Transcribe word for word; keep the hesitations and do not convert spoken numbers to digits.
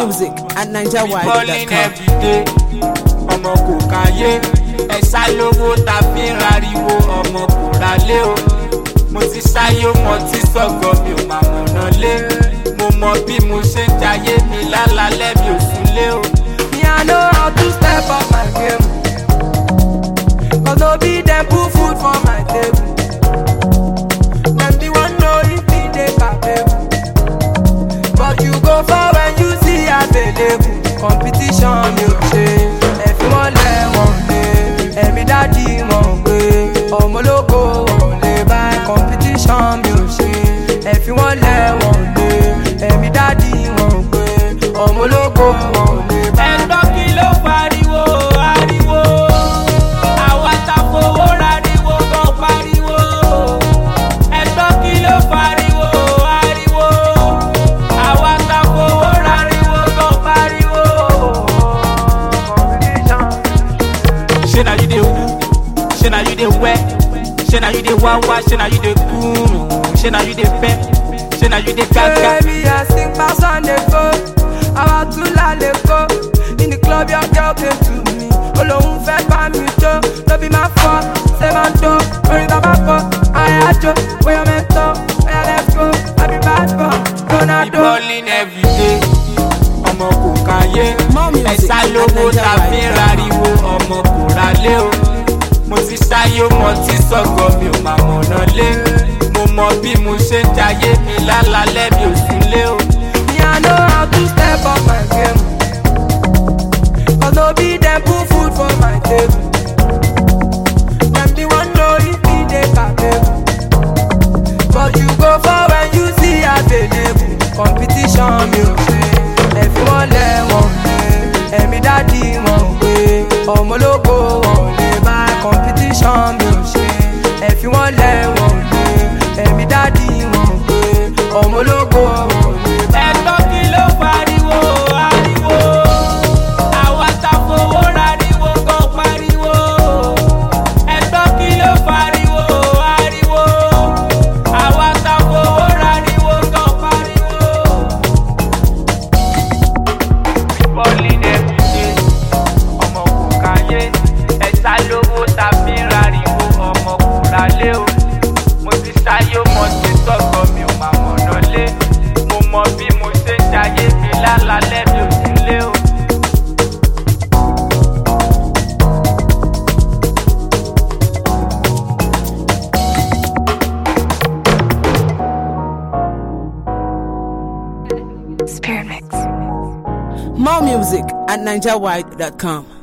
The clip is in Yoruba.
music at naija wide dot com. Balling every day, ọmọ kò káyé. Ẹ̀sà lówó ta fi ń rariwo, ọmọ kò ralé o. Mo ti ṣáyé mo ti sọ̀gọ̀ mi ò máa mọ̀nà lé. Mo mọ bí mo ṣe ń jayé mi lálálẹ́ mi ò súnlé o. Me I know how to step up my game. Cause no be them put food for my table. Them the one know if me dey capable. But you go far when you see available. Competition mi ò ṣe. Ẹ̀fín wọn lẹ̀ wọ̀n lé. Ẹ̀mí dádì wọn gbé. Ọmọ ológo wọn lè bá. Competition mi ò ṣe. Ẹ̀fín wọn lẹ̀ wọ̀n lé. Ẹ̀mí dádì wọn gbé. Ọmọ ológo wọn lè bá. Ẹ̀gbọ́n kí ló pariwo ariwo? Àwa ta fowó rariwo gan pariwo. Ẹ̀gbọ́n kí ló pariwo ariwo? Àwa ta fowó rariwo gan pariwo. Ṣé na you dey wú? Ṣé na you dey wẹ́? Ṣé na you dey wá wá? Ṣé na you dey kúrú? Ṣé na you dey fẹ́? Ṣé na you dey gágá? Baby, I sing pass on the go. Our two la le go. In the club, your girl came to me. Olohun fẹ́ bá mi jó. No be my fault, say my door. Orin ta bá kọ, àyà jó. Bóyá mẹ́tọ́, bóyá let's go. I be bad boy, We Ronaldo. balling every day, ọmọ kò káyé. More music Ẹ̀sà at lówó naija ta fi ń wide dot com. rariwo, ọmọ kò ralé o. Mo ti ṣáyé mo ti sọ̀gọ̀ mi ò máa mọ̀nà lé. Mo mọ bí mo ṣe ń jayé mi lálálẹ́ mi ò súnlé o. Me I know how to step up my game. Cause no be them put food for my table. Them the one know if me dey capable. But you go far when you see available. Competition mi ò ṣe. Ẹ̀fín wọn lẹ̀ wọ̀n lé. Ẹ̀mí dádì wọn gbé. Ọmọ ológo wọn lè bá. Competition mi ò ṣe. Ẹ̀fín wọn lẹ̀ wọ̀n lé. Ẹ̀mí dádì wọn gbé. Ọmọ ológo wọn lè bá. Ẹ̀gbọ́n kí ló pariwo ariwo? Àwa ta fowó rariwo gan pariwo. Ẹ̀gbọ́n kí ló pariwo ariwo? Àwa ta fowó rariwo gan pariwo. Balling every day, ọmọ kò káyé. Ẹ̀sà lówó ta fi ń rariwo, ọmọ kò ralé o. Mo ti ṣáyé mo ti sọ̀gọ̀ mi ò máa mọ̀nà lé. Mo mọ bí mo ṣe ń jayé mi lálálẹ́ mi ò súnlé o. More music at naija wide dot com.